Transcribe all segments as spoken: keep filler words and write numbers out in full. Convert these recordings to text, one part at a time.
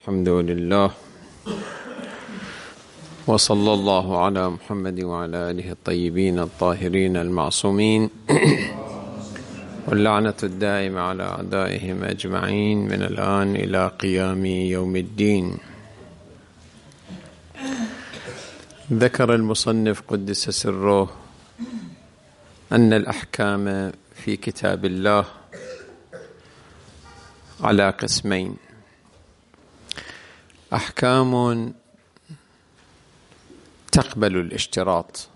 الحمد لله، وصلى الله على محمد وعلى آله الطيبين الطاهرين المعصومين، واللعنة الدائمة على أعدائهم أجمعين من الآن إلى قيام يوم الدين. ذكر المصنف قدس سره أن الأحكام في كتاب الله على قسمين: أحكام تقبل الاشتراط،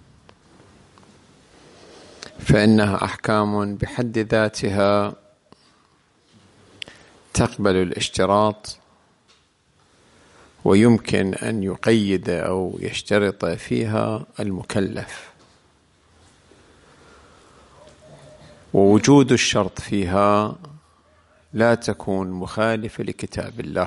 فإنها أحكام بحد ذاتها تقبل الاشتراط، ويمكن أن يقيد أو يشترط فيها المكلف، ووجود الشرط فيها لا تكون مخالفة لكتاب الله،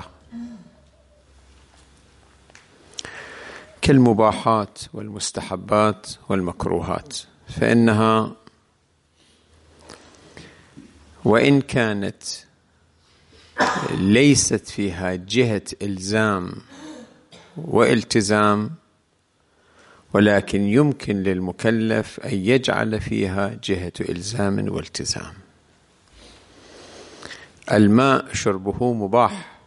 كالمباحات والمستحبات والمكروهات، فإنها وإن كانت ليست فيها جهة إلزام والتزام، ولكن يمكن للمكلف أن يجعل فيها جهة إلزام والتزام. الماء شربه مباح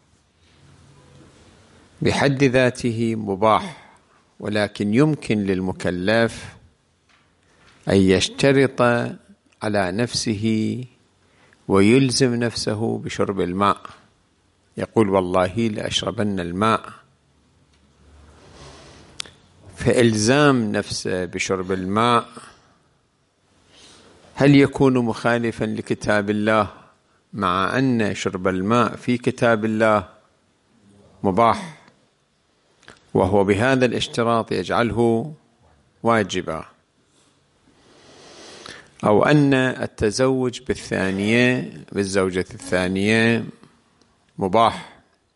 بحد ذاته مباح، ولكن يمكن للمكلف أن يشترط على نفسه ويلزم نفسه بشرب الماء، يقول والله لأشربن الماء، فإلزام نفسه بشرب الماء هل يكون مخالفا لكتاب الله مع أن شرب الماء في كتاب الله مباح، وهو بهذا الاشتراط يجعله واجبا؟ أو أن التزوج بالثانية بالزوجة الثانية مباح،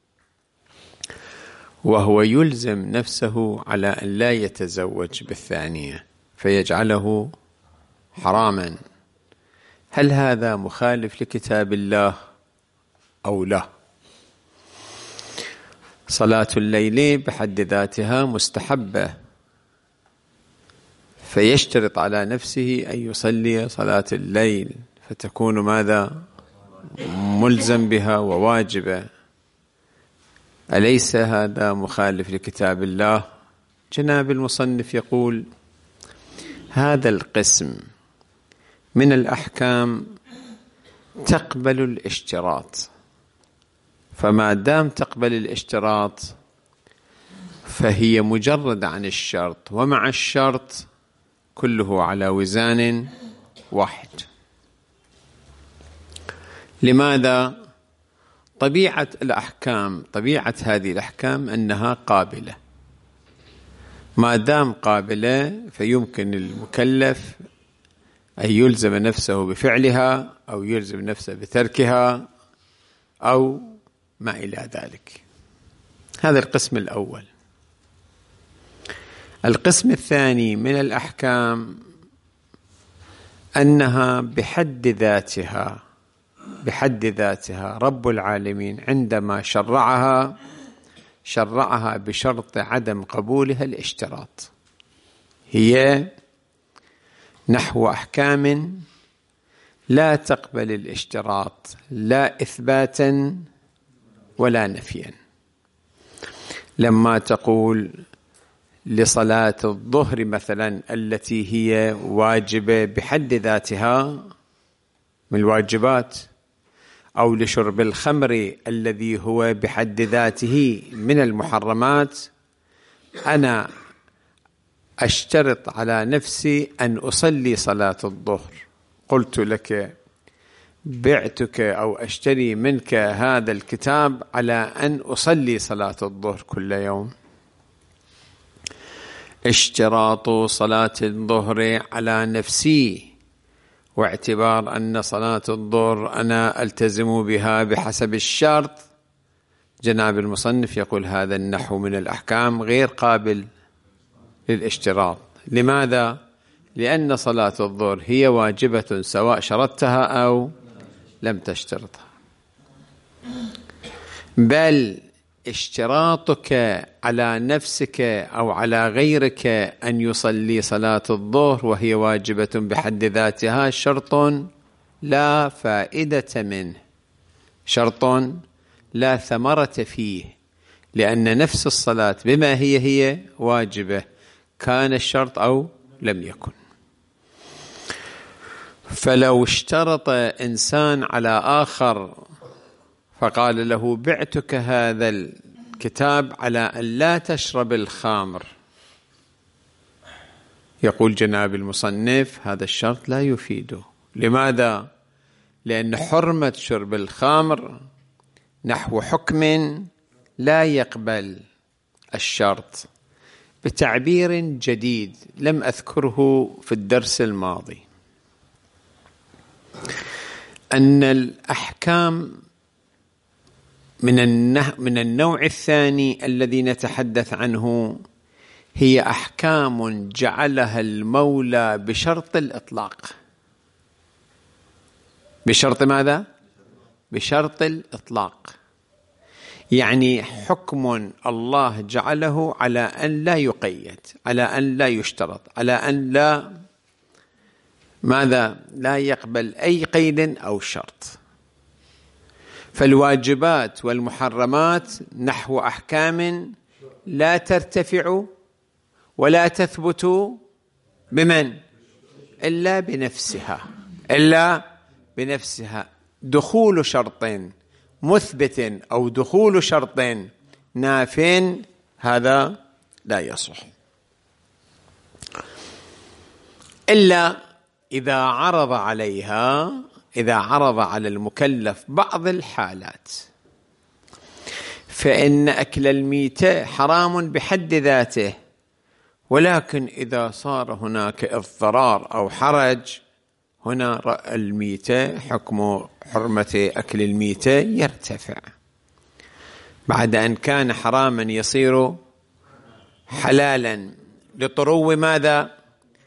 وهو يلزم نفسه على أن لا يتزوج بالثانية فيجعله حراما، هل هذا مخالف لكتاب الله أو لا؟ صلاة الليل بحد ذاتها مستحبة، فيشترط على نفسه أن يصلي صلاة الليل، فتكون ماذا؟ ملزم بها وواجبة. أليس هذا مخالف لكتاب الله؟ جناب المصنف يقول هذا القسم من الأحكام تقبل الاشتراط، فما دام تقبل الاشتراط فهي مجرد عن الشرط، ومع الشرط كله على وزان واحد. لماذا؟ طبيعة الأحكام طبيعة هذه الأحكام أنها قابلة، ما دام قابلة فيمكن المكلف أن يلزم نفسه بفعلها أو يلزم نفسه بتركها أو ما إلى ذلك. هذا القسم الأول. القسم الثاني من الأحكام أنها بحد ذاتها بحد ذاتها رب العالمين عندما شرعها شرعها بشرط عدم قبولها الاشتراط، هي نحو أحكام لا تقبل الاشتراط لا إثباتا ولا نفيا. لما تقول لصلاة الظهر مثلا التي هي واجبة بحد ذاتها من الواجبات، أو لشرب الخمر الذي هو بحد ذاته من المحرمات، أنا أشترط على نفسي أن أصلي صلاة الظهر، قلت لك بعتك أو أشتري منك هذا الكتاب على أن أصلي صلاة الظهر كل يوم. اشتراط صلاة الظهر على نفسي، واعتبار أن صلاة الظهر أنا ألتزم بها بحسب الشرط، جناب المصنف يقول هذا النحو من الأحكام غير قابل للاشتراط. لماذا؟ لأن صلاة الظهر هي واجبة سواء شرطتها أو لم تشترطها. بل اشتراطك على نفسك أو على غيرك أن يصلي صلاة الظهر وهي واجبة بحد ذاتها شرط لا فائدة منه، شرط لا ثمرة فيه، لأن نفس الصلاة بما هي هي واجبة كان الشرط أو لم يكن. فلو اشترط إنسان على آخر فقال له بعتك هذا الكتاب على أن لا تشرب الخمر، يقول جناب المصنف هذا الشرط لا يفيده. لماذا؟ لأن حرمة شرب الخمر نحو حكم لا يقبل الشرط، بتعبير جديد لم أذكره في الدرس الماضي، أن الأحكام من من النوع الثاني الذي نتحدث عنه هي أحكام جعلها المولى بشرط الإطلاق. بشرط ماذا؟ بشرط الإطلاق، يعني حكم الله جعله على أن لا يقيد، على أن لا يشترط، على أن لا ماذا؟ لا يقبل أي قيد أو شرط. فالواجبات والمحرمات نحو أحكام لا ترتفع ولا تثبت بمن؟ إلا بنفسها، إلا بنفسها. دخول شرط مثبت أو دخول شرط ناف هذا لا يصح، إلا إذا عرض عليها، إذا عرض على المكلف بعض الحالات، فإن أكل الميتة حرام بحد ذاته، ولكن إذا صار هناك اضطرار أو حرج هنا الميتة حكم حرمة أكل الميتة يرتفع، بعد أن كان حراما يصير حلالا لطرو ماذا؟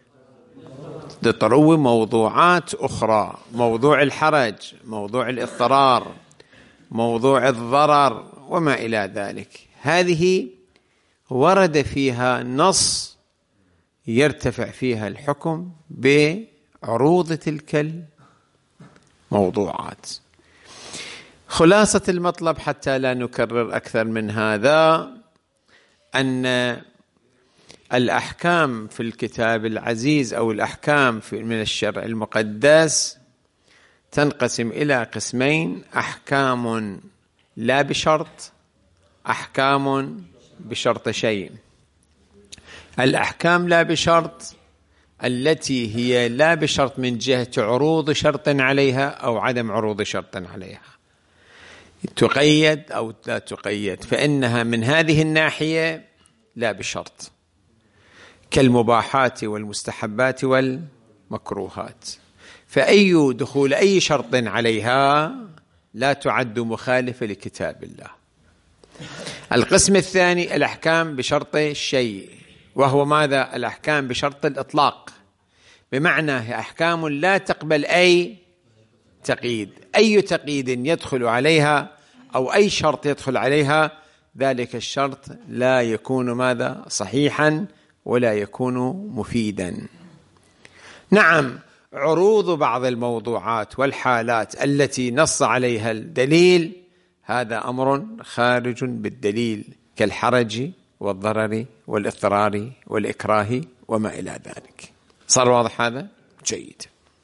لطرو موضوعات أخرى، موضوع الحرج، موضوع الاضطرار، موضوع الضرر وما إلى ذلك. هذه ورد فيها نص يرتفع فيها الحكم بعروض تلك الموضوعات. خلاصة المطلب حتى لا نكرر أكثر من هذا أن الأحكام في الكتاب العزيز أو الأحكام من الشرع المقدس تنقسم إلى قسمين: أحكام لا بشرط، أحكام بشرط شيء. الأحكام لا بشرط التي هي لا بشرط من جهة عروض شرط عليها أو عدم عروض شرط عليها، تقيد أو لا تقيد، فإنها من هذه الناحية لا بشرط، كالمباحات والمستحبات والمكروهات، فأي دخول أي شرط عليها لا تعد مخالفة لكتاب الله. القسم الثاني الأحكام بشرط الشيء، وهو ماذا؟ الأحكام بشرط الإطلاق، بمعنى أحكام لا تقبل أي تقييد، أي تقييد يدخل عليها أو أي شرط يدخل عليها ذلك الشرط لا يكون ماذا؟ صحيحا ولا يكون مفيدا. نعم، عروض بعض الموضوعات والحالات التي نص عليها الدليل هذا أمر خارج بالدليل، كالحرج والضرر والاضطرار والإكراه وما إلى ذلك. صار واضح هذا؟ جيد.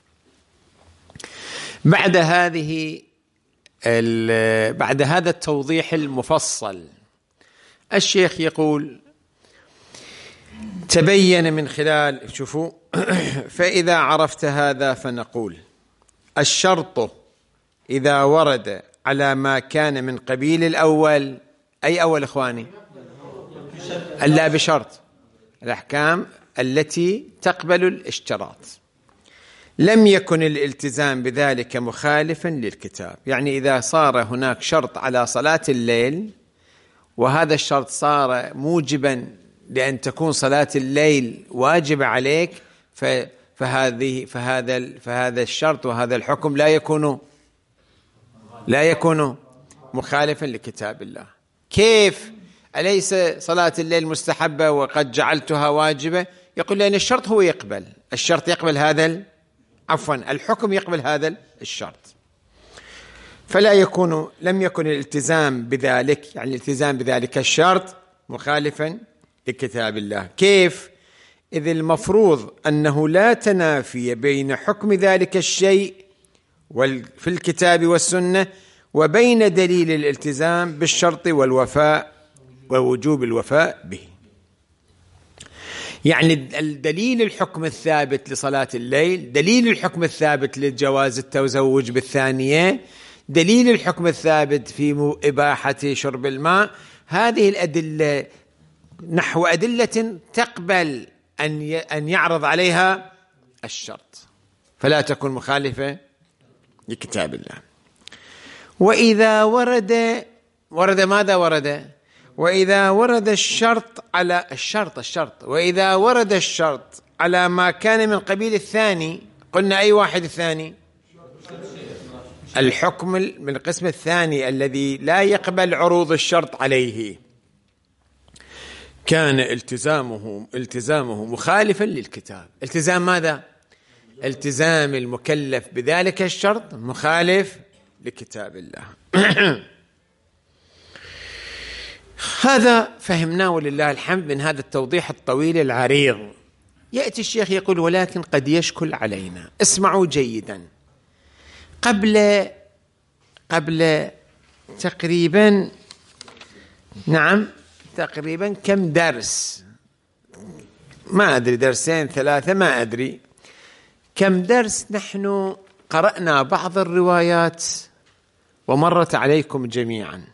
بعد هذه بعد هذا التوضيح المفصل الشيخ يقول: تبين من خلال، شوفوا، فإذا عرفت هذا فنقول: الشرط إذا ورد على ما كان من قبيل الأول، أي أول إخواني؟ ألا بشرط، الأحكام التي تقبل الاشتراط، لم يكن الالتزام بذلك مخالفا للكتاب. يعني إذا صار هناك شرط على صلاة الليل وهذا الشرط صار موجبا لأن تكون صلاة الليل واجبة عليك، فهذه فهذا فهذا الشرط وهذا الحكم لا يكون لا يكون مخالفا لكتاب الله. كيف؟ أليس صلاة الليل مستحبة وقد جعلتها واجبة؟ يقول لأن الشرط هو يقبل، الشرط يقبل هذا، عفوا الحكم يقبل هذا الشرط، فلا يكون لم يكن الالتزام بذلك، يعني الالتزام بذلك الشرط مخالفا لكتاب الله. كيف؟ إذ المفروض أنه لا تنافي بين حكم ذلك الشيء في الكتاب والسنة وبين دليل الالتزام بالشرط والوفاء ووجوب الوفاء به. يعني الدليل الحكم الثابت لصلاة الليل، دليل الحكم الثابت لجواز التزوج بالثانية، دليل الحكم الثابت في إباحة شرب الماء، هذه الأدلة نحو أدلة تقبل أن أن يعرض عليها الشرط، فلا تكون مخالفة لكتاب الله. وإذا ورد ورد ماذا ورد؟ وإذا ورد الشرط على الشرط الشرط وإذا ورد الشرط على ما كان من قبيل الثاني، قلنا أي واحد الثاني؟ الحكم من القسم الثاني الذي لا يقبل عروض الشرط عليه، كان التزامه التزامه مخالفا للكتاب. التزام ماذا؟ التزام المكلف بذلك الشرط مخالف لكتاب الله. هذا فهمناه ولله الحمد من هذا التوضيح الطويل العريض. يأتي الشيخ يقول ولكن قد يشكل علينا. اسمعوا جيدا. قبل قبل تقريبا نعم تقريبا كم درس، ما أدري درسين ثلاثة ما أدري كم درس، نحن قرأنا بعض الروايات ومرت عليكم جميعا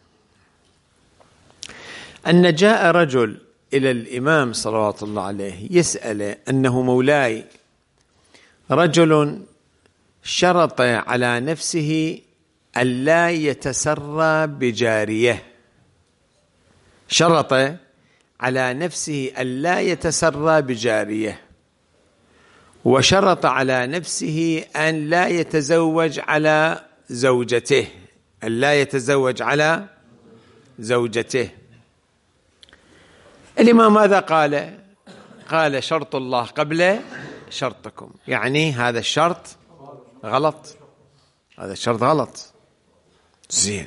أن جاء رجل إلى الإمام صلوات الله عليه يسأل أنه مولاي رجل شرط على نفسه ألا يتسرى بجارية، شرط على نفسه ألا يتسرى بجارية، وشرط على نفسه أن لا يتزوج على زوجته، أن لا يتزوج على زوجته. الإمام ماذا قال؟ قال شرط الله قبل شرطكم، يعني هذا الشرط غلط، هذا الشرط غلط. زين،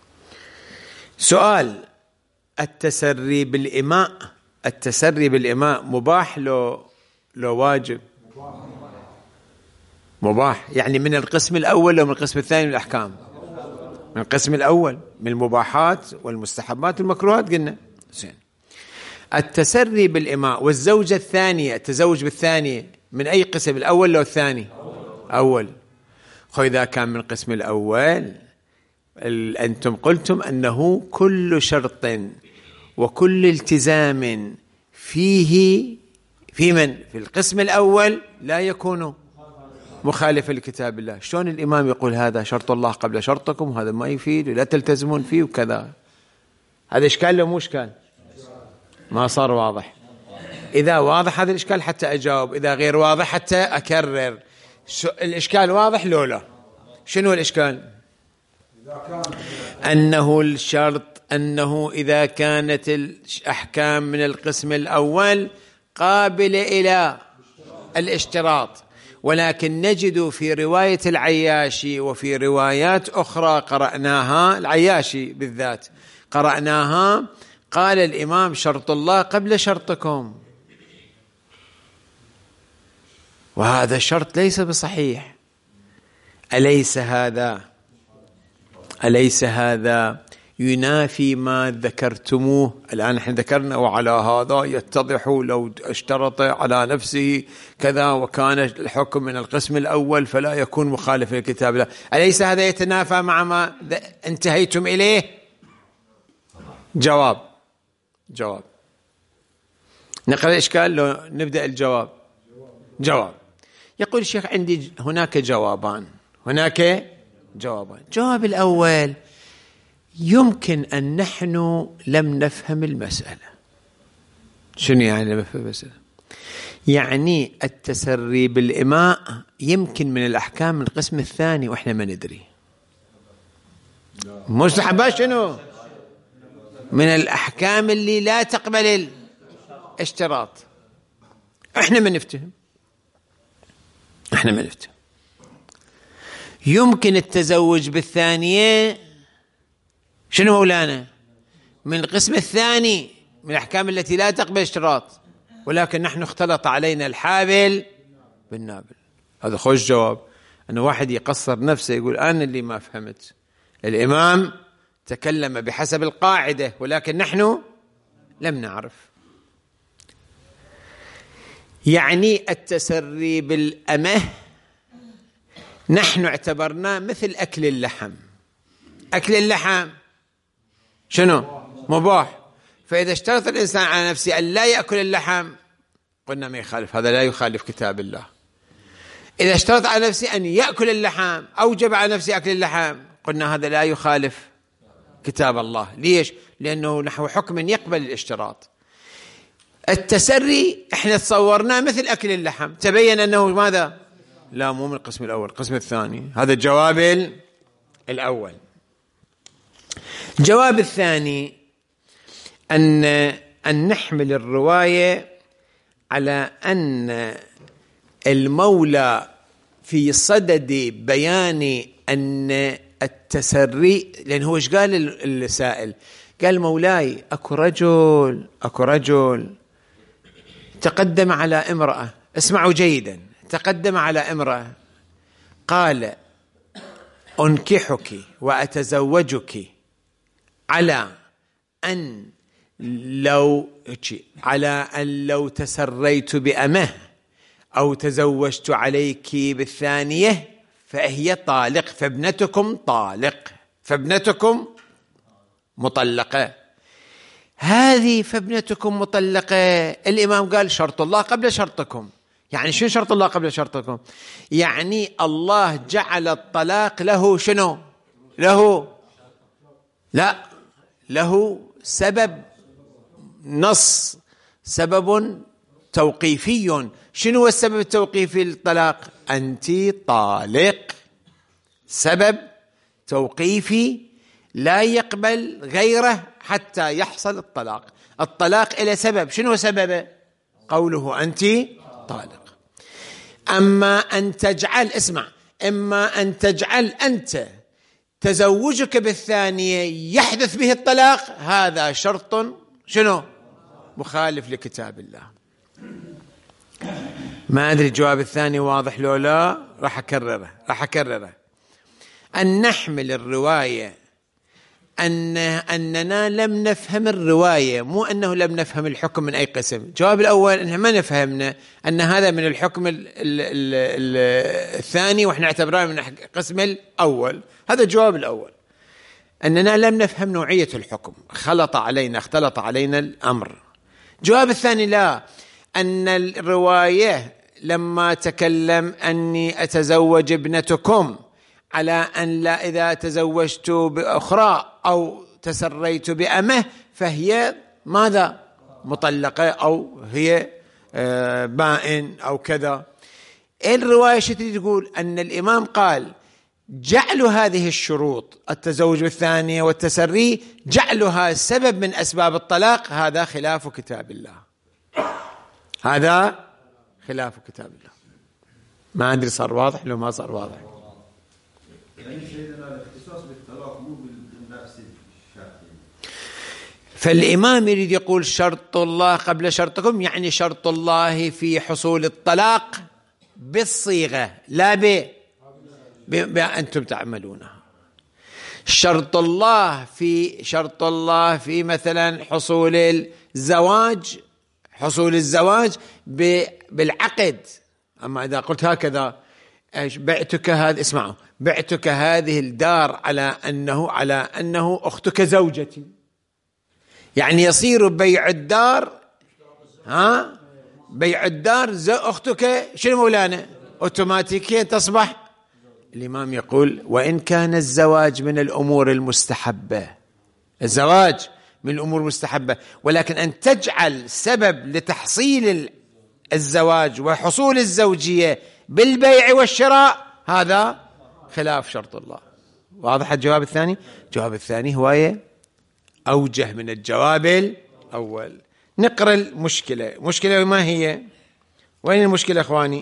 سؤال: التسري بالإماء التسري بالإماء مباح لو لو واجب؟ مباح، يعني من القسم الأول أو من القسم الثاني من الأحكام؟ من القسم الأول، من المباحات والمستحبات والمكروهات قلنا. زين، التسري بالإماء والزوجة الثانية، التزوج بالثانية، من أي قسم، الأول أو الثاني؟ أول. خو إذا كان من القسم الأول أنتم قلتم أنه كل شرط وكل التزام فيه في من في القسم الأول لا يكون مخالفا لكتاب الله. شلون الإمام يقول هذا شرط الله قبل شرطكم وهذا ما يفيد ولا تلتزمون فيه وكذا؟ هذا إشكال لو مو إشكال؟ ما صار واضح. إذا واضح هذا الإشكال حتى أجاوب، إذا غير واضح حتى أكرر. الإشكال واضح لو لا؟ شنو الإشكال؟ أنه الشرط أنه إذا كانت الأحكام من القسم الأول قابلة إلى الاشتراط، ولكن نجد في رواية العياشي وفي روايات أخرى قرأناها، العياشي بالذات قرأناها، قال الإمام شرط الله قبل شرطكم، وهذا الشرط ليس بصحيح. أليس هذا أليس هذا ينافي ما ذكرتموه الآن؟ نحن ذكرنا وعلى هذا يتضح لو اشترط على نفسه كذا وكان الحكم من القسم الأول فلا يكون مخالف للكتاب الله. أليس هذا يتنافى مع ما انتهيتم إليه؟ جواب جواب نقرأ الإشكال لو نبدأ الجواب. جواب. يقول الشيخ عندي هناك جوابان هناك جوابان. الجواب الأول: يمكن أن نحن لم نفهم المسألة. شنو يعني لم نفهم المسألة؟ يعني التسري بالإماء يمكن من الأحكام من القسم الثاني وإحنا ما ندري. مستحبات شنو؟ من الأحكام اللي لا تقبل الاشتراط. احنا ما نفتهم احنا ما نفتهم يمكن التزوج بالثانية شنو مولانا؟ من القسم الثاني من الأحكام التي لا تقبل اشتراط، ولكن نحن اختلط علينا الحابل بالنابل. هذا خوش جواب، أنه واحد يقصر نفسه يقول أنا اللي ما فهمت، الإمام تكلم بحسب القاعدة ولكن نحن لم نعرف. يعني التسري بالأمه نحن اعتبرناه مثل أكل اللحم. أكل اللحم شنو؟ مباح. فإذا اشترط الإنسان على نفسه أن لا يأكل اللحم قلنا ما يخالف، هذا لا يخالف كتاب الله. إذا اشترط على نفسه أن يأكل اللحم، أوجب على نفسه أكل اللحم، قلنا هذا لا يخالف كتاب الله. ليش؟ لأنه نحو حكم يقبل الاشتراط. التسري احنا تصورناه مثل أكل اللحم، تبين أنه ماذا؟ لا، مو من القسم الأول، القسم الثاني. هذا الجواب الأول. الجواب الثاني أن أن نحمل الرواية على أن المولى في صدد بيان أن التسري، لأن هو إيش قال السائل؟ قال مولاي أكو رجل أكو رجل تقدم على امرأة، اسمعوا جيدا، تقدم على امرأة قال أنكحك وأتزوجك على أن لو على أن لو تسريت بأمه أو تزوجت عليك بالثانية فهي طالق، فابنتكم طالق، فابنتكم مطلقة. هذه فابنتكم مطلقة، الإمام قال شرط الله قبل شرطكم. يعني شنو شرط الله قبل شرطكم؟ يعني الله جعل الطلاق له شنو؟ له لا له سبب نص، سبب توقيفي. شنو هو السبب التوقيفي للطلاق؟ أنت طالق، سبب توقيفي لا يقبل غيره حتى يحصل الطلاق. الطلاق إلى سبب، شنو سببه؟ قوله أنت طالق. أما أن تجعل، اسمع، إما أن تجعل أنت تزوجك بالثانية يحدث به الطلاق، هذا شرط شنو؟ مخالف لكتاب الله. ما أدري الجواب الثاني واضح لو لا، راح أكرره راح أكرره أن نحمل الرواية أن أننا لم نفهم الرواية، مو أنه لم نفهم الحكم من أي قسم. الجواب الأول أنه ما نفهمنا أن هذا من الحكم ال ال ال الثاني وإحنا اعتبرناه من القسم الأول. هذا الجواب الأول، أننا لم نفهم نوعية الحكم، خلط علينا اختلط علينا الأمر. الجواب الثاني لا، أن الرواية لما تكلم أني أتزوج ابنتكم على أن لا إذا تزوجت بأخرى أو تسريت بأمه فهي ماذا؟ مطلقة أو هي بائن أو كذا. الرواية شتري تقول أن الإمام قال جعل هذه الشروط، التزوج بالثانية والتسري، جعلها سبب من أسباب الطلاق، هذا خلاف كتاب الله، هذا خلاف كتاب الله. ما أدري صار واضح لو ما صار واضح. فالإمام يريد يقول شرط الله قبل شرطكم، يعني شرط الله في حصول الطلاق بالصيغة لا ب بأنتم تعملونها. شرط الله في شرط الله في مثلا حصول الزواج، حصول الزواج بالعقد. أما إذا قلت هكذا بعتك هذه، اسمعوا، بعتك هذه الدار على أنه على أنه أختك زوجتي، يعني يصير بيع الدار ها بيع الدار أختك شنو مولانا؟ أوتوماتيكيا تصبح. الإمام يقول وإن كان الزواج من الأمور المستحبة، الزواج من الأمور المستحبة، ولكن أن تجعل سبب لتحصيل الزواج وحصول الزوجية بالبيع والشراء، هذا خلاف شرط الله واضح الجواب الثاني؟ الجواب الثاني هواية أوجه من الجواب الأول. نقرأ المشكلة. مشكلة ما هي؟ وين المشكلة إخواني؟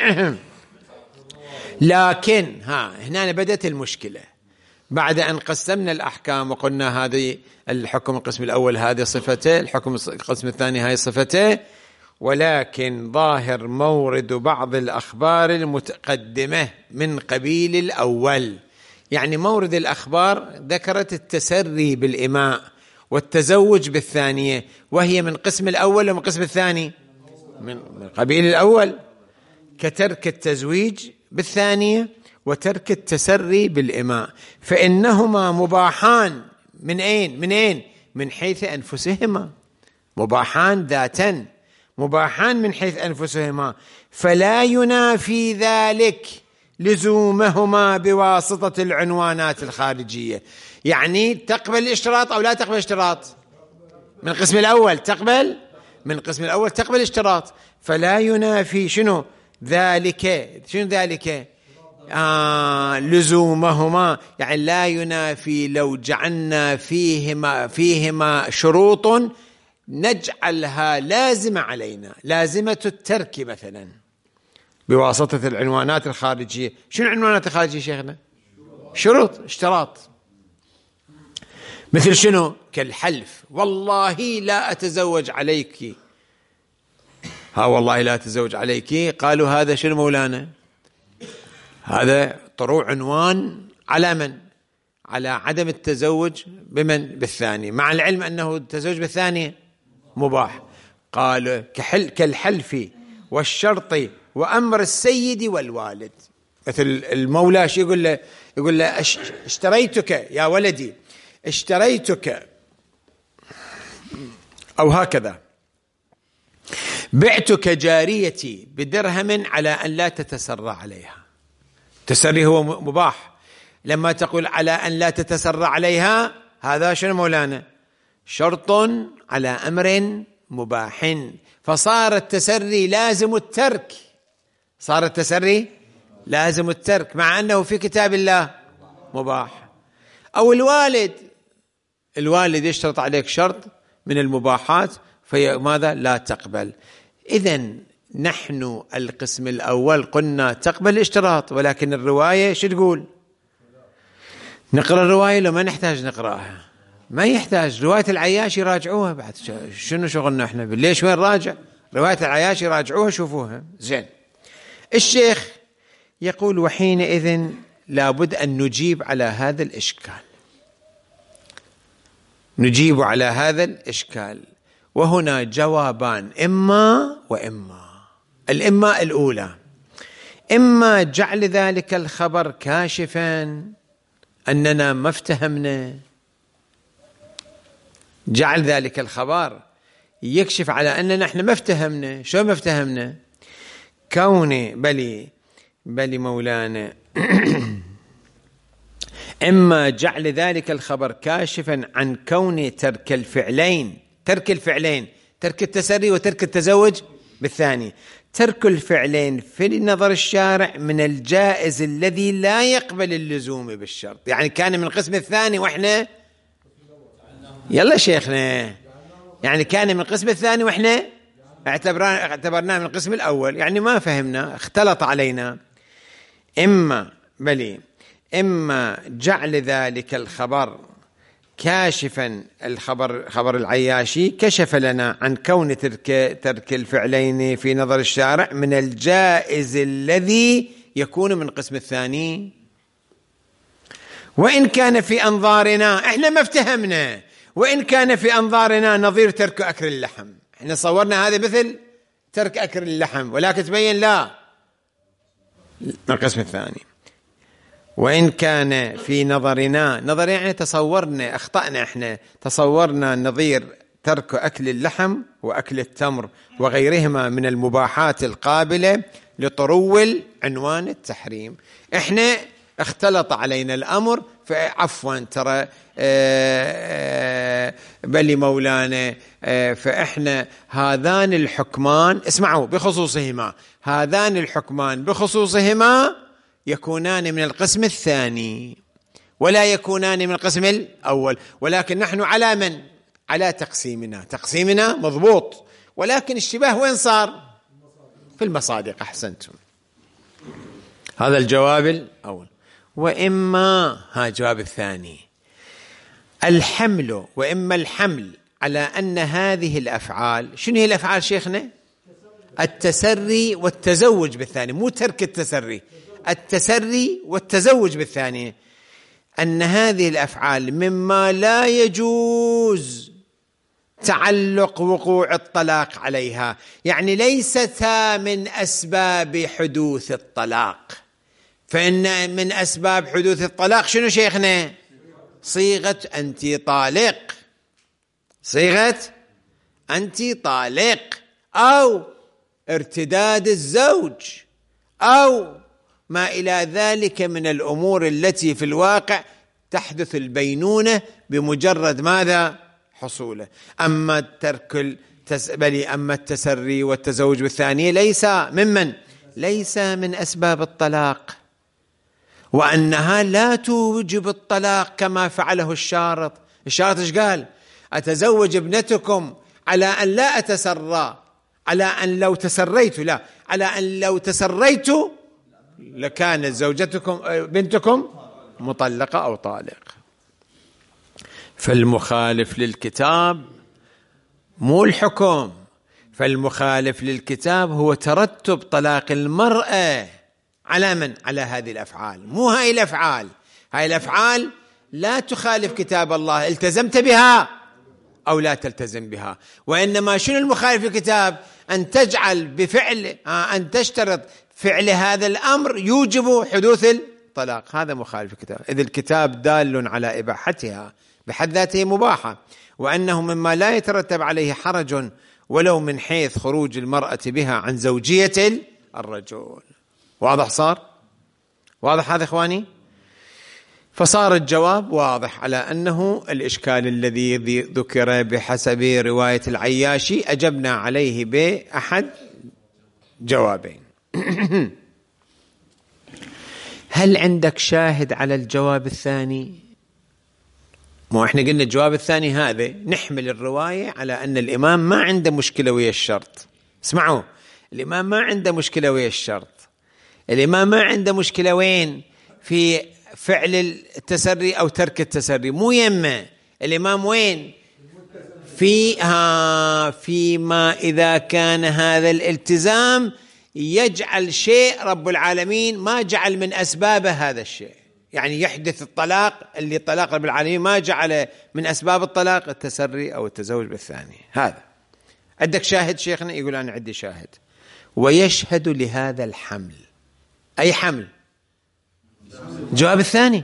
لكن ها هنا بدأت المشكلة بعد أن قسمنا الأحكام وقلنا هذه الحكم القسم الأول هذه صفته، الحكم القسم الثاني هذه صفته، ولكن ظاهر مورد بعض الأخبار المتقدمة من قبيل الأول. يعني مورد الأخبار ذكرت التسري بالإماء والتزوج بالثانية، وهي من قسم الأول ومن قسم الثاني من قبيل الأول، كترك التزويج بالثانية وترك التسري بالإماء، فإنهما مباحان من أين؟ من أين؟ من حيث أنفسهما، مباحان ذاتا، مباحان من حيث أنفسهما، فلا ينافي ذلك لزومهما بواسطة العنوانات الخارجية. يعني تقبل الاشتراط أو لا تقبل الاشتراط؟ من القسم الأول تقبل، من القسم الأول تقبل الاشتراط، فلا ينافي شنو ذلك؟ شنو ذلك؟ آه لزومهما، يعني لا ينافي لو جعلنا فيهما فيهما شروط نجعلها لازمة علينا، لازمة الترك مثلا بواسطة العنوانات الخارجية. شنو العنوانات الخارجية شيخنا؟ شروط اشتراط، مثل شنو؟ كالحلف، والله لا أتزوج عليك، ها والله لا أتزوج عليك، قالوا هذا شنو مولانا؟ هذا طروع عنوان على من؟ على عدم التزوج بمن؟ بالثاني، مع العلم أنه التزوج بالثاني مباح. قال كحل كالحلف والشرط وأمر السيد والوالد. مثل المولى شو يقول له؟ يقول له اشتريتك يا ولدي، اشتريتك، أو هكذا بعتك جاريتي بدرهم على أن لا تتسرع عليها. التسري هو مباح، لما تقول على أن لا تتسرع عليها هذا شنو مولانا؟ شرط على أمر مباح، فصار التسري لازم الترك، صار التسري لازم الترك مع أنه في كتاب الله مباح. أو الوالد، الوالد يشترط عليك شرط من المباحات فماذا؟ لا تقبل. إذن نحن القسم الأول قلنا تقبل الاشتراط، ولكن الرواية شو تقول؟ نقرأ الرواية لو ما نحتاج نقرأها، ما يحتاج. رواية العياشي راجعوها بعد، شنو شغلنا احنا ليش وين راجع؟ رواية العياشي راجعوها شوفوها زين. الشيخ يقول وحينئذ لابد أن نجيب على هذا الإشكال، نجيب على هذا الإشكال، وهنا جوابان إما وإما. الإما الأولى إما جعل ذلك الخبر كاشفا أننا ما افتهمنا، جعل ذلك الخبر يكشف على أننا احنا ما افتهمنا. شو ما افتهمنا؟ كوني بلي بلي مولانا إما جعل ذلك الخبر كاشفا عن كون ترك الفعلين، ترك الفعلين، ترك التسري وترك التزوج بالثاني، ترك الفعلين في نظر الشارع من الجائز الذي لا يقبل اللزوم بالشرط. يعني كان من القسم الثاني وإحنا يلا شيخنا، يعني كان من القسم الثاني وإحنا اعتبرناه من القسم الأول، يعني ما فهمنا، اختلط علينا. إما بلي إما جعل ذلك الخبر كاشفا، الخبر خبر العياشي كشف لنا عن كون ترك ترك الفعلين في نظر الشارع من الجائز الذي يكون من القسم الثاني، وإن كان في أنظارنا إحنا ما افتهمنا، وإن كان في أنظارنا نظير ترك أكل اللحم، إحنا صورنا هذا مثل ترك أكل اللحم، ولكن تبين لا من القسم الثاني. وإن كان في نظرنا، نظر يعني تصورنا، أخطأنا إحنا، تصورنا نظير ترك أكل اللحم وأكل التمر وغيرهما من المباحات القابلة لطرو عنوان التحريم. إحنا اختلط علينا الأمر، فعفوا ترى بل مولانا، فإحنا هذان الحكمان اسمعوا بخصوصهما، هذان الحكمان بخصوصهما يكونان من القسم الثاني، ولا يكونان من القسم الأول، ولكن نحن على من؟ على تقسيمنا، تقسيمنا مضبوط، ولكن الشبه وين صار؟ في المصادق. أحسنتم. هذا الجواب الأول. وإما ها الجواب الثاني، الحمل، وإما الحمل على أن هذه الأفعال، شنو هي الأفعال شيخنا؟ التسري والتزوج بالثاني، مو ترك التسري، التسري والتزوج بالثاني، أن هذه الأفعال مما لا يجوز تعلق وقوع الطلاق عليها، يعني ليستا من أسباب حدوث الطلاق. فإن من أسباب حدوث الطلاق شنو شيخنا؟ صيغة أنت طالق، صيغة أنت طالق، أو ارتداد الزوج، أو ما إلى ذلك من الأمور التي في الواقع تحدث البينونة بمجرد ماذا؟ حصوله. أما ترك التس... بل أما التسري والتزوج بالثانية ليس ممن ليس من أسباب الطلاق، وأنها لا توجب الطلاق كما فعله الشارط. الشارط إيش قال؟ أتزوج ابنتكم على أن لا أتسرى، على أن لو تسريت، لا، على أن لو تسريت لكانت زوجتكم بنتكم مطلقة أو طالق. فالمخالف للكتاب مو الحكم، فالمخالف للكتاب هو ترتب طلاق المرأة على من؟ على هذه الأفعال، مو هاي الأفعال. هاي الأفعال لا تخالف كتاب الله، التزمت بها أو لا تلتزم بها. وإنما شنو المخالف للكتاب؟ أن تجعل بفعل، أن تشترط فعل هذا الأمر يوجب حدوث الطلاق، هذا مخالف الكتاب. إذ الكتاب دال على إباحتها بحد ذاته مباحة، وأنه مما لا يترتب عليه حرج ولو من حيث خروج المرأة بها عن زوجية الرجل. واضح صار؟ واضح هذا إخواني؟ فصار الجواب واضح على أنه الإشكال الذي ذكر بحسب رواية العياشي أجبنا عليه بأحد جوابين. هل عندك شاهد على الجواب الثاني؟ مو احنا قلنا الجواب الثاني هذا نحمل الرواية على أن الإمام ما عنده مشكلة ويا الشرط. اسمعوا، الإمام ما عنده مشكلة ويا الشرط، الإمام ما عنده مشكلة وين؟ في فعل التسري أو ترك التسري، مو يمه الإمام وين؟ فيها فيما إذا كان هذا الالتزام يجعل شيء رب العالمين ما جعل من أسبابه هذا الشيء، يعني يحدث الطلاق اللي طلاق رب العالمين ما جعل من أسباب الطلاق التسري أو التزوج بالثاني. هذا عندك شاهد شيخنا؟ يقول أنا عندي شاهد. ويشهد لهذا الحمل، أي حمل؟ الجواب الثاني.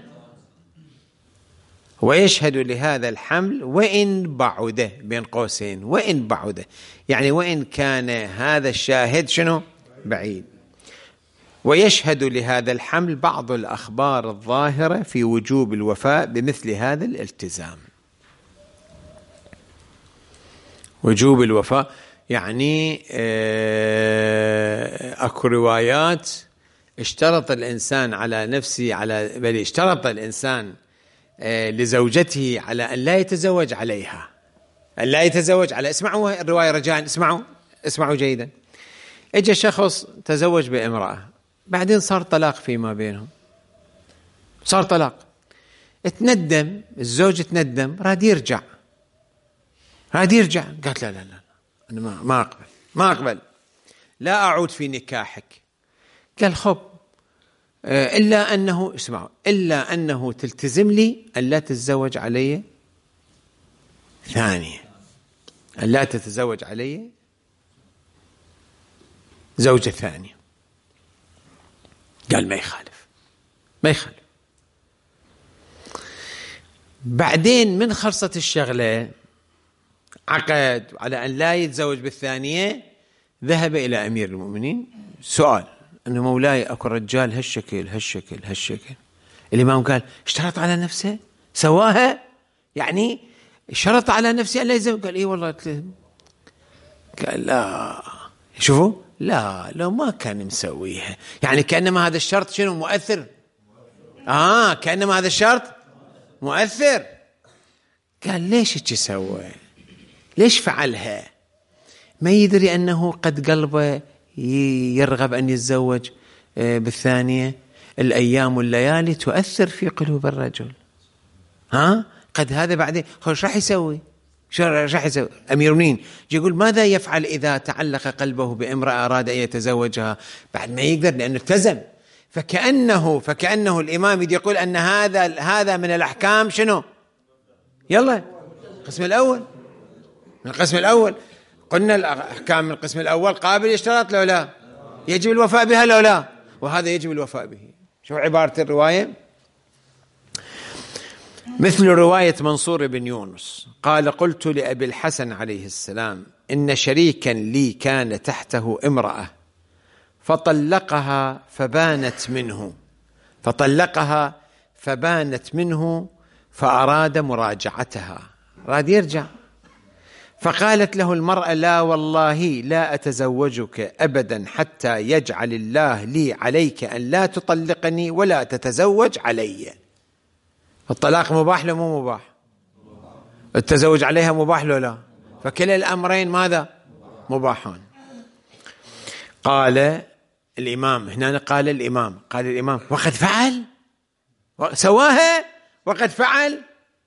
ويشهد لهذا الحمل وإن بعده، بين قوسين وإن بعده، يعني وإن كان هذا الشاهد شنو؟ بعيد. ويشهد لهذا الحمل بعض الأخبار الظاهرة في وجوب الوفاء بمثل هذا الالتزام. وجوب الوفاء يعني أكو روايات اشترط الإنسان على نفسه، على بل اشترط الإنسان لزوجته على أن لا يتزوج عليها، أن لا يتزوج على، اسمعوا الرواية رجاء، اسمعوا اسمعوا جيدا. اجى شخص تزوج بامرأة، بعدين صار طلاق فيما بينهم، صار طلاق، اتندم الزوج، اتندم راد يرجع، راد يرجع، قالت لا لا لا أنا ما ما أقبل ما أقبل لا أعود في نكاحك. قال خب إلا أنه، اسمعوا، إلا أنه تلتزم لي أن لا تتزوج علي ثانية، أن لا تتزوج علي زوجة ثانية. قال ما يخالف ما يخالف. بعدين من خلصت الشغلة عقد على أن لا يتزوج بالثانية، ذهب إلى أمير المؤمنين سؤال أنه مولاي أكو رجال هالشكل هالشكل هالشكل. الإمام قال اشترط على نفسه سواها، يعني شرط على نفسه أن لا يتزوج. قال إيه والله. قال لا، شوفوا، لا لو ما كان مسويها، يعني كأنما هذا الشرط شنو مؤثر، آه كأنما هذا الشرط مؤثر. قال ليش هيك سوى؟ ليش فعلها؟ ما يدري أنه قد قلبه يرغب أن يتزوج بالثانية؟ الأيام والليالي تؤثر في قلوب الرجل. ها قد هذا بعدين خوش راح يسوي، شو راح يسوي؟ أمير المؤمنين يقول ماذا يفعل إذا تعلق قلبه بامرأة أراد أن يتزوجها؟ بعد ما يقدر لأنه التزم. فكأنه فكأنه الإمام يقول أن هذا هذا من الأحكام شنو؟ يلا القسم الأول، من القسم الأول قلنا الأحكام من القسم الأول قابل اشتراط لو لا يجب الوفاء بها لو لا، وهذا يجب الوفاء به. شو عبارة الرواية؟ مثل رواية منصور بن يونس قال قلت لأبي الحسن عليه السلام إن شريكا لي كان تحته امرأة فطلقها فبانت منه فطلقها فبانت منه فأراد مراجعتها، راد يرجع، فقالت له المرأة لا والله لا أتزوجك أبدا حتى يجعل الله لي عليك أن لا تطلقني ولا تتزوج علي. الطلاق مباح له مو مباح؟ التزوج عليها مباح له لا؟ فكلا الأمرين ماذا؟ مباحان. قال الإمام هنا قال الإمام قال الإمام وقد فعل، سواها وقد فعل.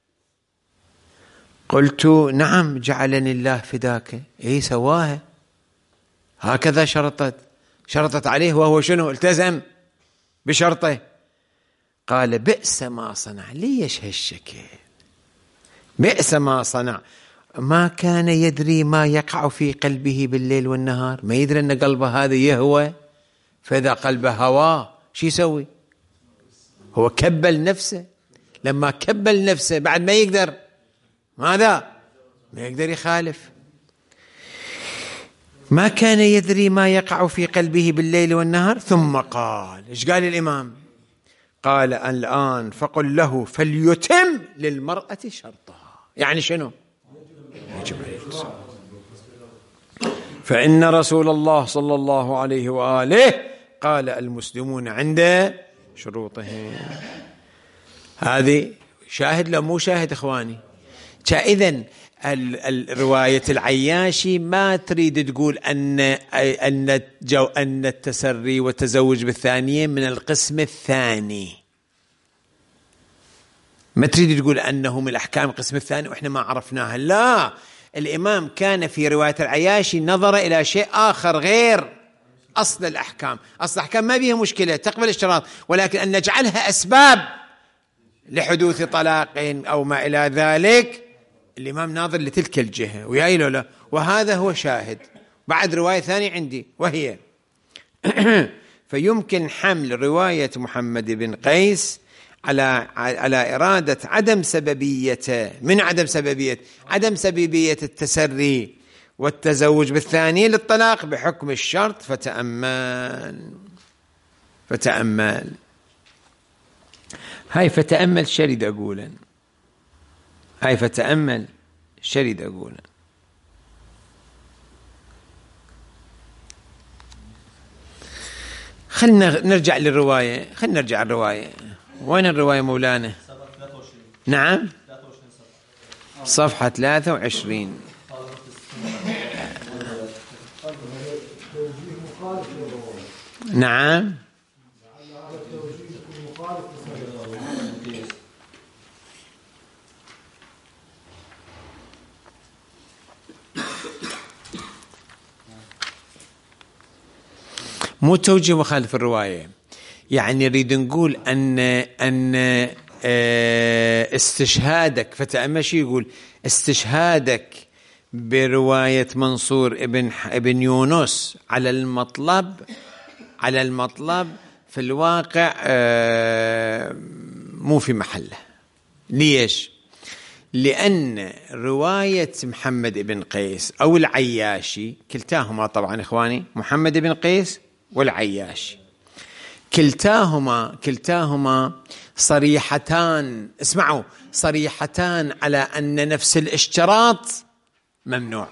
قلت نعم جعلني الله فداك، اي سواها، هكذا شرطت شرطت عليه وهو شنو؟ التزم بشرطه. قال بئس ما صنع، ليش هالشكل؟ بئس ما صنع، ما كان يدري ما يقع في قلبه بالليل والنهار، ما يدري أن قلبه هذا يهوى، فإذا قلبه هواه شو يسوي؟ هو كبل نفسه، لما كبل نفسه بعد ما يقدر ماذا؟ ما يقدر يخالف. ما كان يدري ما يقع في قلبه بالليل والنهار. ثم قال، ايش قال الإمام؟ قال الآن فقل له فليتم للمرأة شرطها. يعني شنو؟ يجب عليه. فإن رسول الله صلى الله عليه وآله قال المسلمون عند شروطهم. هذه شاهد لو مو شاهد إخواني؟ إذن الرواية العياشي ما تريد تقول أن أن جو أن التسري والتزوج بالثانية من القسم الثاني، ما تريد تقول أنه من الأحكام القسم الثاني وإحنا ما عرفناها. لا، الإمام كان في رواية العياشي نظر إلى شيء آخر غير أصل الأحكام. أصل الأحكام ما بيها مشكلة تقبل اشتراط، ولكن أن نجعلها أسباب لحدوث طلاق أو ما إلى ذلك، الإمام ناظر لتلك الجهة وياي له لا. وهذا هو شاهد. بعد رواية ثانية عندي وهي فيمكن حمل رواية محمد بن قيس على على إرادة عدم سببية من عدم سببية عدم سببية التسري والتزوج بالثاني للطلاق بحكم الشرط. فتأمل فتأمل هاي فتأمل شريد أقولا هاي فتأمل شريد أقولا خلنا نرجع للرواية خلنا نرجع الرواية. وين الرواية مولانا؟ نعم صفحة ثلاثة وعشرين. نعم مو توجيه مخالف الرواية، يعني نريد نقول أن أن استشهادك فتأمل شو يقول استشهادك برواية منصور ابن ابن يونس على المطلب على المطلب في الواقع مو في محله. ليش؟ لأن رواية محمد بن قيس أو العياشي كلتاهما طبعا إخواني محمد بن قيس والعياشي كلتاهما كلتاهما صريحتان، اسمعوا، صريحتان على أن نفس الاشتراط ممنوع.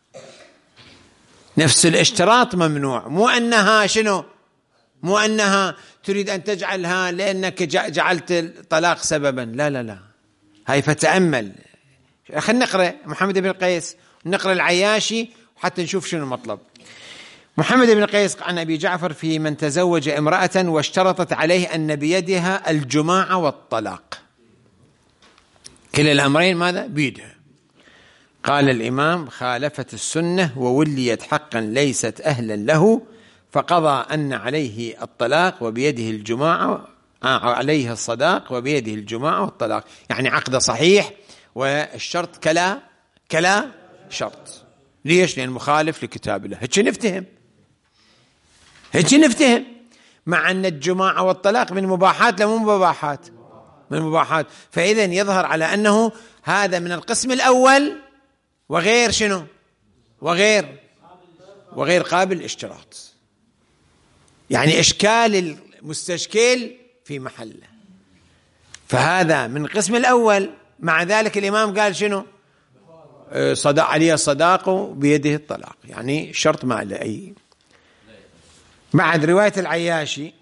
نفس الاشتراط ممنوع، مو أنها شنو، مو أنها تريد أن تجعلها لأنك جعلت الطلاق سببا، لا لا لا، هاي فتأمل. خلينا نقرأ محمد بن قيس، نقرأ العياشي حتى نشوف شنو المطلب. محمد بن قيس عن أبي جعفر في من تزوج امرأة واشترطت عليه أن بيدها الجماع والطلاق، كل الأمرين ماذا بيدها. قال الإمام: خالفت السنة ووليت حقا ليست أهلا له، فقضى أن عليه الطلاق وبيده الجماع، عليه الصداق وبيده الجماع والطلاق، يعني عقد صحيح والشرط كلا كلا شرط. ليش؟ لأن مخالف لكتاب الله. هيك نفتهم هيك نفتهم مع أن الجماع والطلاق من مباحات لمو مباحات، من مباحات. فإذا يظهر على أنه هذا من القسم الأول وغير شنو وغير وغير قابل للاشتراط، يعني إشكال المستشكل في محله. فهذا من القسم الأول. مع ذلك الإمام قال شنو؟ صدق عليه الصداق بيده الطلاق، يعني شرط ما له أي. بعد رواية العياشي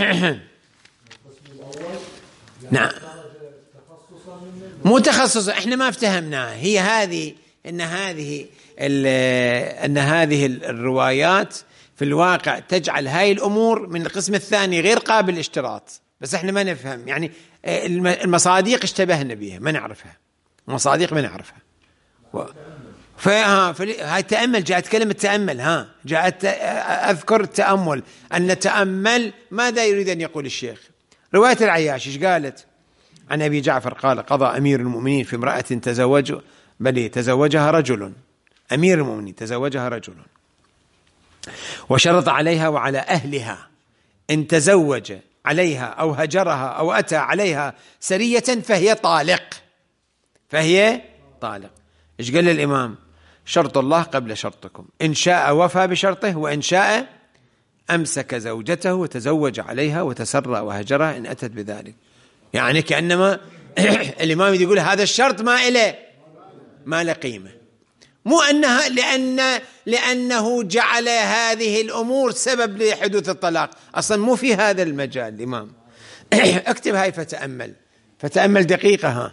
نعم مو تخصص، احنا ما افتهمناه. هي هذه ان هذه ان هذه الروايات في الواقع تجعل هاي الامور من القسم الثاني غير قابل للاشتراط، بس احنا ما نفهم، يعني المصاديق اشتبهنا بها ما نعرفها، المصاديق ما نعرفها. فها هاي تأمل، جاءت كلمة تأمل، ها جاءت أذكر التأمل، أن نتأمل ماذا يريد أن يقول الشيخ. رواية العياش ايش قالت؟ عن أبي جعفر قال: قضى أمير المؤمنين في امرأة تزوج بل تزوجها رجل، أمير المؤمنين تزوجها رجل وشرط عليها وعلى أهلها إن تزوج عليها أو هجرها أو أتى عليها سرية فهي طالق، فهي طالق. إيش قال الإمام؟ شرط الله قبل شرطكم، إن شاء وفى بشرطه وإن شاء أمسك زوجته وتزوج عليها وتسرى وهجرها إن أتت بذلك. يعني كأنما الإمام يقول هذا الشرط ما إله ما له قيمة، مو أنها لأن لأنه جعل هذه الأمور سبب لحدوث الطلاق، أصلا مو في هذا المجال الإمام. اكتب هاي فتأمل، فتأمل دقيقة. ها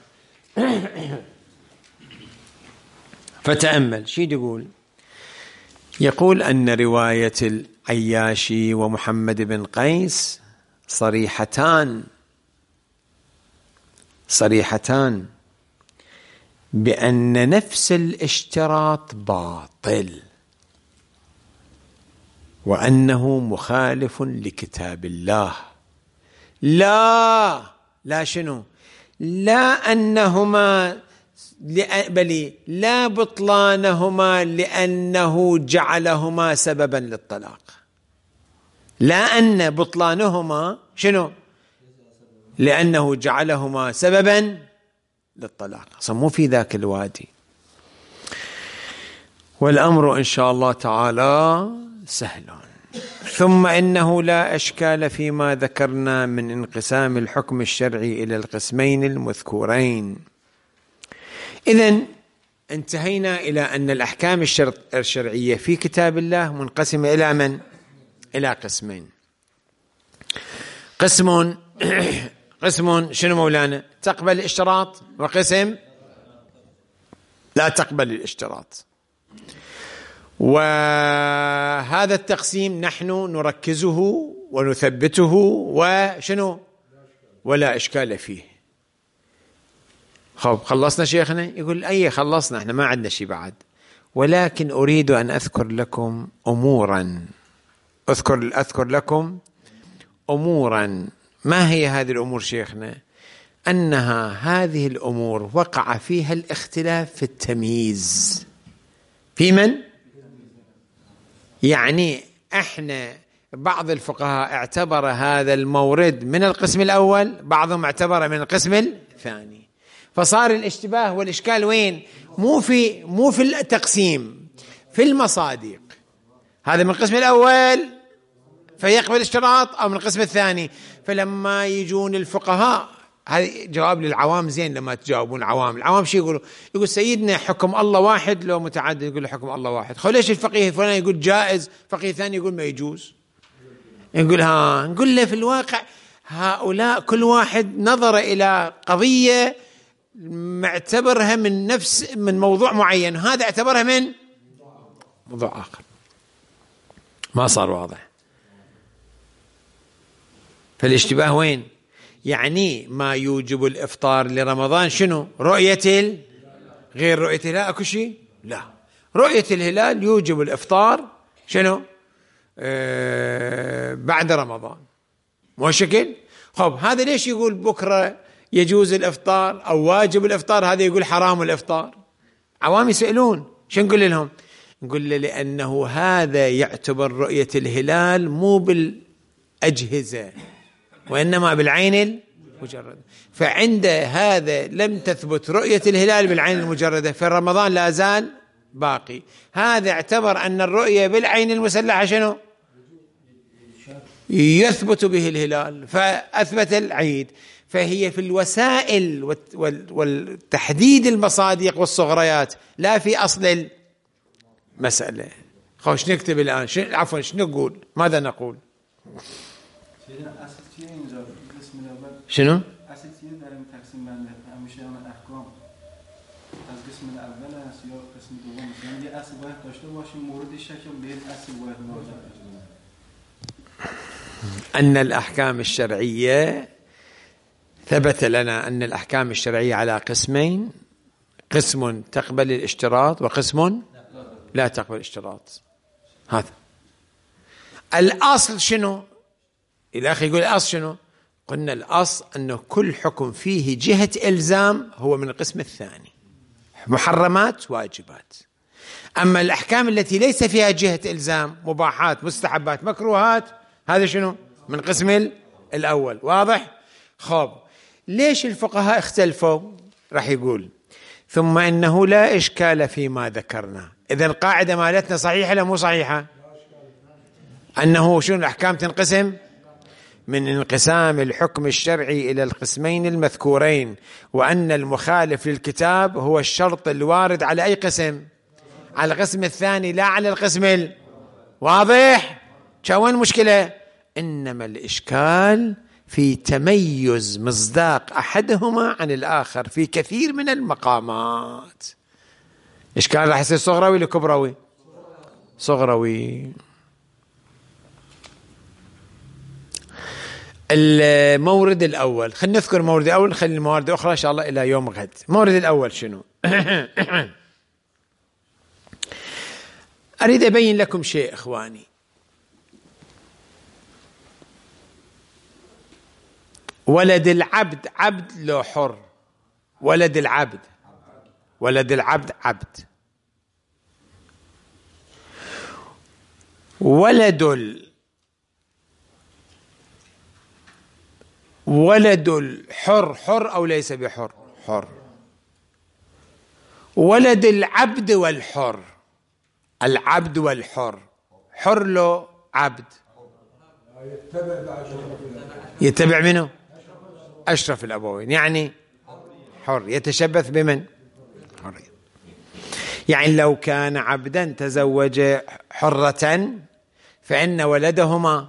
فتأمل شي يقول؟ يقول أن رواية العياشي ومحمد بن قيس صريحتان صريحتان بأن نفس الاشتراط باطل وأنه مخالف لكتاب الله. لا لا شنو؟ لا أنهما بل لا بطلانهما لأنه جعلهما سببا للطلاق، لا أن بطلانهما شنو؟ لأنه جعلهما سببا للطلاق، أصلا مو في ذاك الوادي. والأمر إن شاء الله تعالى سهل. ثم إنه لا أشكال فيما ذكرنا من انقسام الحكم الشرعي إلى القسمين المذكورين. إذن انتهينا إلى أن الأحكام الشرعية في كتاب الله منقسمة إلى من؟ إلى قسمين. قسم قسم شنو مولانا؟ تقبل الاشتراط، وقسم لا تقبل الاشتراط. وهذا التقسيم نحن نركزه ونثبته وشنو ولا إشكال فيه. خب خلصنا شيخنا؟ يقول أي خلصنا، احنا ما عندنا شيء بعد، ولكن أريد أن أذكر لكم أمورا أذكر أذكر لكم أمورا. ما هي هذه الأمور شيخنا؟ أنها هذه الأمور وقع فيها الاختلاف في التمييز. في من؟ يعني احنا بعض الفقهاء اعتبر هذا المورد من القسم الأول، بعضهم اعتبر من القسم الثاني، فصار الاشتباه والإشكال وين؟ مو في مو في التقسيم، في المصادق. هذا من القسم الأول فيقبل الاشتراط، أو من القسم الثاني. فلما يجون الفقهاء، هذا جواب للعوام زين، لما تجاوبون العوام، العوام شو يقولوا؟ يقول سيدنا حكم الله واحد لو متعدد؟ يقول حكم الله واحد. خو ليش الفقيه فلان يقول جائز، فقيه ثاني يقول ما يجوز؟ يقول ها نقول له في الواقع هؤلاء كل واحد نظر إلى قضية معتبرها من نفس من موضوع معين، هذا اعتبرها من موضوع آخر. ما صار واضح. فالاشتباه وين؟ يعني ما يوجب الإفطار لرمضان شنو؟ رؤية غير رؤية الهلال أكو شيء؟ لا، رؤية الهلال يوجب الإفطار شنو؟ آه بعد رمضان، مو شكل؟ خب هذا ليش يقول بكرة يجوز الإفطار أو واجب الإفطار، هذا يقول حرام الإفطار؟ عوام يسألون، شو نقول لهم؟ نقول له لأنه هذا يعتبر رؤية الهلال مو بالأجهزة وإنما بالعين المجردة، فعند هذا لم تثبت رؤية الهلال بالعين المجردة، في رمضان لا زال باقي. هذا اعتبر أن الرؤية بالعين المسلحة شنو؟ يثبت به الهلال، فأثبت العيد. فهي في الوسائل والتحديد المصادق والصغريات، لا في أصل المسألة. خوش نكتب الآن، عفوا شنو نقول؟ ماذا نقول؟ شنو؟ أن الأحكام الشرعية ثبت لنا أن الأحكام الشرعية على قسمين، قسم تقبل الاشتراط وقسم لا تقبل الاشتراط. هذا الأصل شنو؟ الأخ يقول الأصل شنو؟ قلنا الأصل أنه كل حكم فيه جهة إلزام هو من القسم الثاني، محرمات واجبات. أما الأحكام التي ليس فيها جهة إلزام، مباحات مستحبات مكروهات، هذا شنو؟ من قسم الأول. واضح؟ خب ليش الفقهاء اختلفوا؟ راح يقول ثم إنه لا إشكال فيما ذكرنا. إذا القاعدة مالتنا صحيحة لا مو صحيحة؟ أنه شنو الأحكام تنقسم من انقسام الحكم الشرعي إلى القسمين المذكورين، وأن المخالف للكتاب هو الشرط الوارد على أي قسم؟ على القسم الثاني لا على القسم. واضح؟ شوين المشكلة؟ إنما الإشكال في تميز مصداق أحدهما عن الآخر في كثير من المقامات. إشكال راح يصير صغروي ولا كبروي؟ صغروي. المورد الأول، خلينا نذكر المورد الأول، نخلي الموارد الأخرى إن شاء الله إلى يوم غد. المورد الأول شنو؟ أريد أبين لكم شيء إخواني. ولد العبد عبد لو حر؟ ولد العبد ولد العبد عبد. ولد ال ولد الحر حر أو ليس بحر؟ حر. ولد العبد والحر، العبد والحر، حر له عبد، يتبع منه أشرف الأبوين، يعني حر يتشبث بمن؟ حر. يعني لو كان عبدا تزوج حرة فإن ولدهما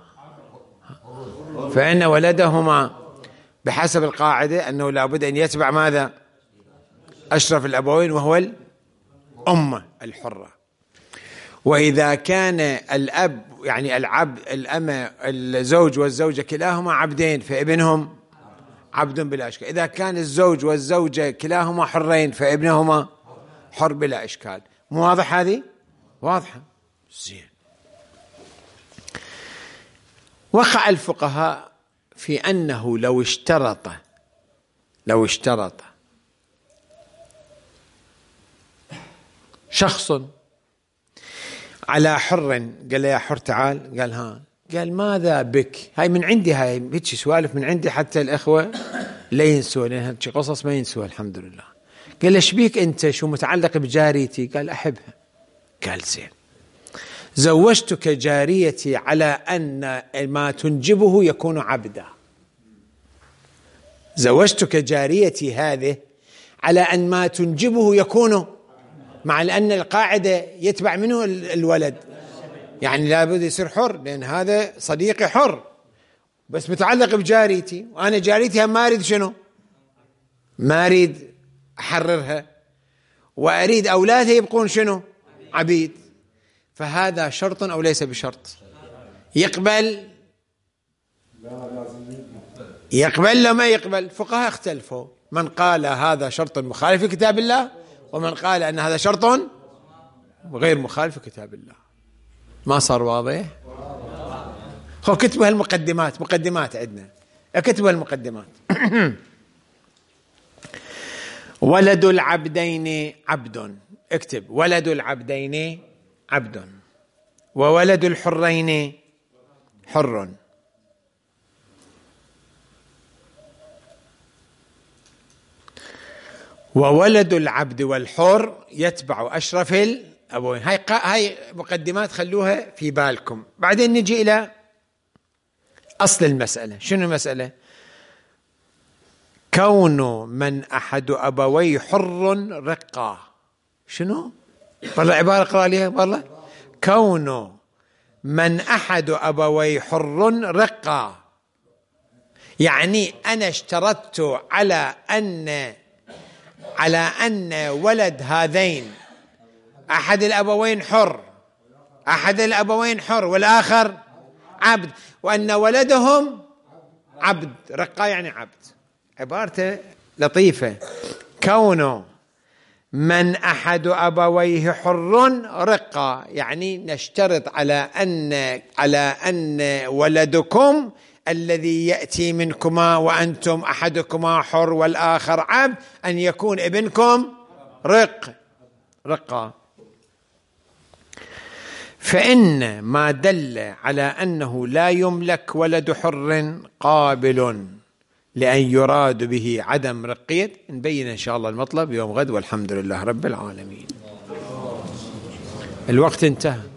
فإن ولدهما بحسب القاعدة أنه لابد أن يتبع ماذا؟ أشرف الأبوين، وهو الأم الحرة. وإذا كان الأب يعني العبد الأمة الزوج والزوجة كلاهما عبدين فابنهم عبد بلا إشكال. إذا كان الزوج والزوجة كلاهما حرين فابنهما حر بلا إشكال. مو واضح هذه؟ واضحة. زين. وقع الفقهاء في أنه لو اشترط لو اشترط شخص على حر، قال له يا حر تعال، قال ها، قال ماذا بك؟ هاي من عندي، هاي هيك سوالف من عندي حتى الأخوة لا ينسوا، لأن هيك قصص ما ينسوا الحمد لله. قال له ايش بيك أنت، شو متعلق بجاريتي؟ قال أحبها. قال زين، زوجتك جاريتي على أن ما تنجبه يكون عبدا. زوجتك جاريتي هذه على أن ما تنجبه يكون، مع أن القاعدة يتبع منه الولد، يعني لابد يصير حر، لأن هذا صديقي حر بس متعلق بجاريتي، وأنا جاريتي هم ما أريد شنو؟ ما أريد أحررها وأريد أولادها يبقون شنو؟ عبيد. فهذا شرط أو ليس بشرط؟ يقبل يقبل لو ما يقبل؟ فقهاء اختلفوا، من قال هذا شرط مخالف لكتاب الله، ومن قال أن هذا شرط غير مخالف لكتاب الله. ما صار واضح؟ خو كتبوا هالمقدمات، مقدمات عندنا، اكتبوا هالمقدمات. ولد العبدين عبد، اكتب ولد العبدين عبد، وولد الحرين حر، وولد العبد والحر يتبع أشرف الأبوين. هاي هاي مقدمات خلوها في بالكم. بعدين نجي إلى أصل المسألة. شنو المسألة؟ كون من أحد أبوي حر رقة. شنو؟ والله عبارة اقرأ ليها والله. كون من أحد أبوي حر رقة، يعني أنا اشترطت على أن على أن ولد هذين أحد الأبوين حر، أحد الأبوين حر والآخر عبد، وأن ولدهم عبد. رقة يعني عبد. عبارته لطيفة. كون من أحد أبويه حر رقة، يعني نشترط على أن على أن ولدكم الذي يأتي منكما وأنتم أحدكما حر والآخر عبد أن يكون ابنكم رق رقة. فإن ما دل على أنه لا يملك ولد حر قابل لأن يراد به عدم رقية. نبين إن شاء الله المطلب يوم غد، والحمد لله رب العالمين. الوقت انتهى.